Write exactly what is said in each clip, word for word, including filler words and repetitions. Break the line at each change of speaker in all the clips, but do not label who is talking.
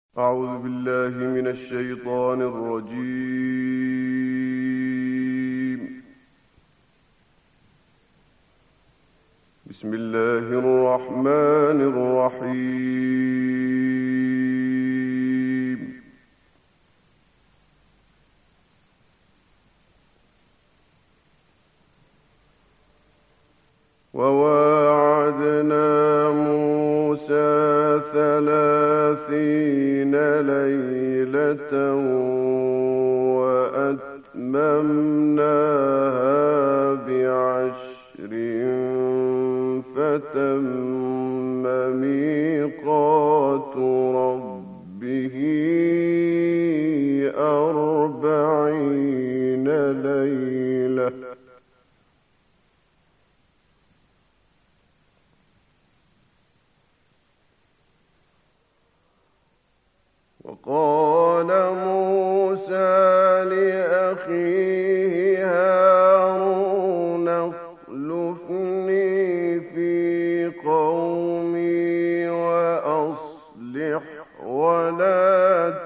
أعوذ بالله من الشيطان الرجيم. بسم الله الرحمن الرحيم. وواعدنا موسى ثلاثين ليلة وأتممناها بعشر فتم ميقات ربه أربعين ليلة وقال موسى لأخيه هارون اخلفني في قومي وأصلح ولا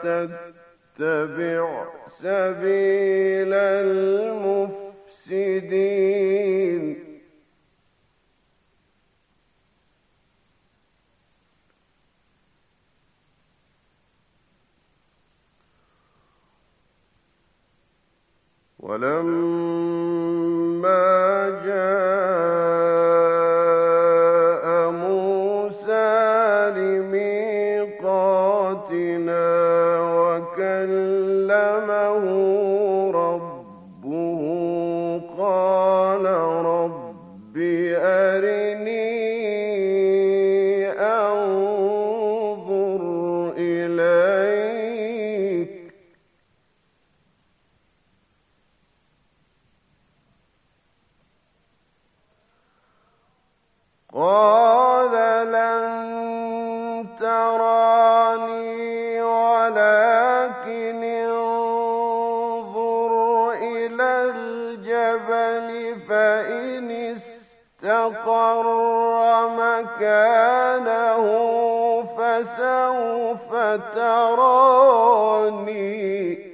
تتبع سبيل المفسدين. ولما جاء موسى لميقاتنا وكلمه ربه قال رب أرني أنظر إليك قال لن تراني ولكن انظر إلى الجبل فإن استقر مكانه فسوف تراني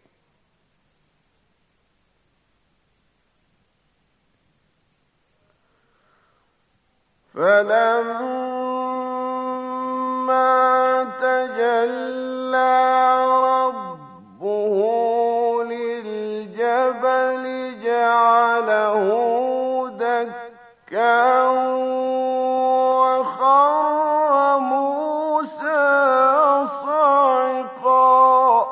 فلما تجلى ربه للجبل جعله دكا وخر موسى صعقا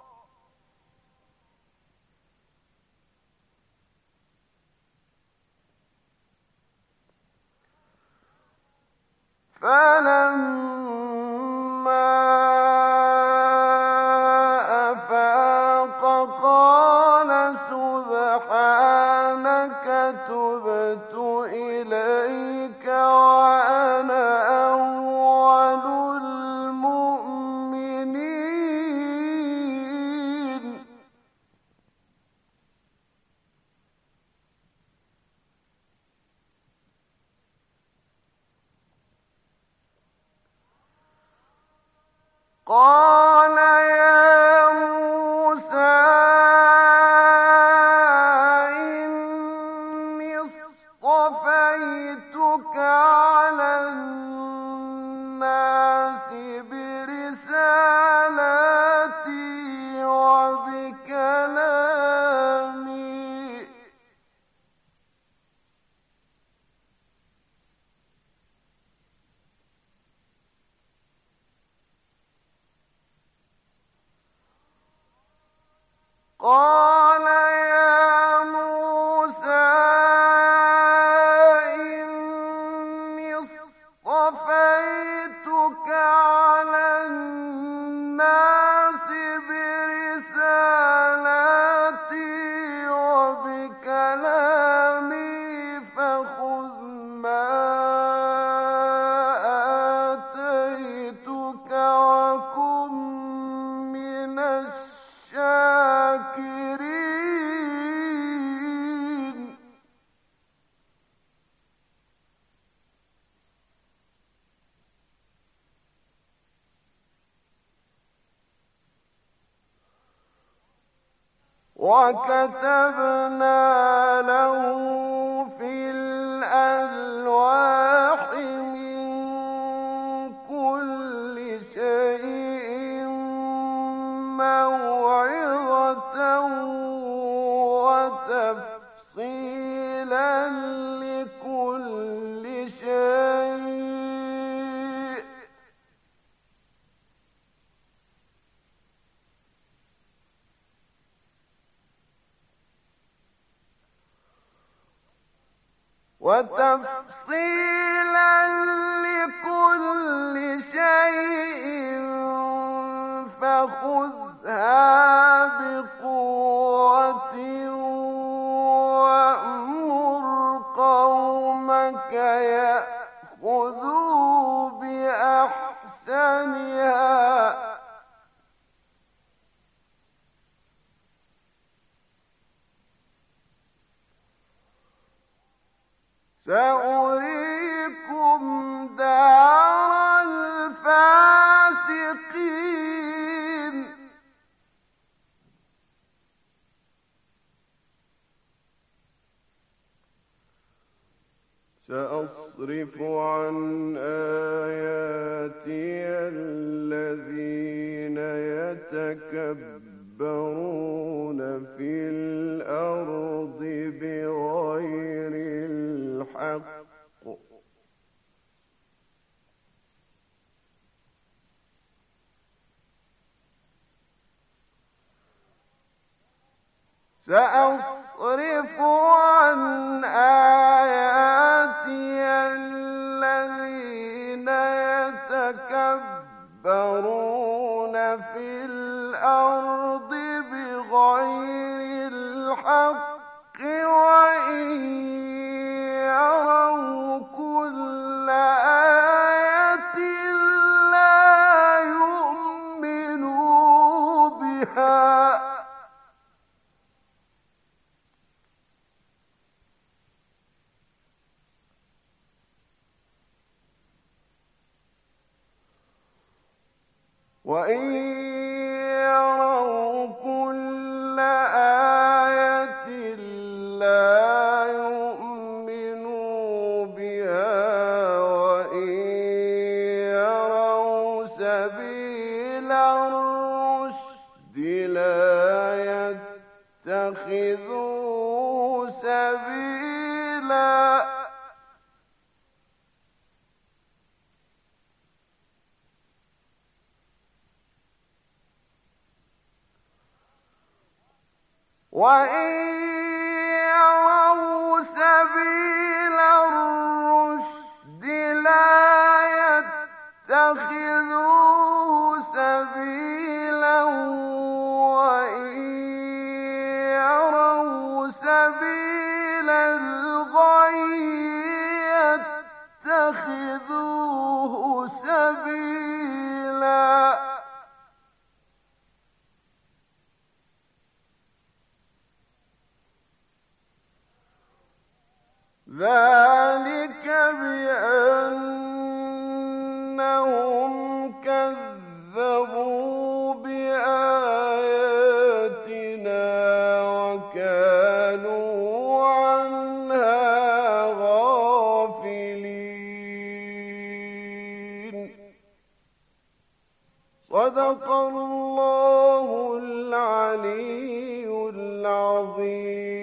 فلما أفاق قال سبحانك تبت إليك وأنا أول المؤمنين. قال يا موسى إني اصطفيتك على الناس برسالاتي وبكلامي قال يا موسى إني اصطفيتك على الناس برسالاتي وبكلامي فخذ ما آتيتك وكن من الشاكرين. وكتبنا له في الألواح من كل شيء موعظة وتفصيلا لكل شيء وتفصيلا لكل شيء فخذها بقوة وأمر قومك يأخذوا بأحسنها سأريكم دار الفاسقين سأصرف عن آياتي الذين يتكبرون في الأرض بغير الحق سأصرف عن آياتي الذين يتكبرون في الأرض بغير الحق وإن يروا كل آية لا يؤمنوا بها وإن يروا كل آية لا يؤمنوا بها وإن يروا سبيل الرشد لا يتخذوه سبيلا وإن يروا سبيل الرشد لا يتخذوه سبيلا وإن يروا سبيل الغي يتخذوه سبيلا ذلك بأنهم كذبوا بآياتنا وكانوا عنها غافلين صدق الله العلي العظيم.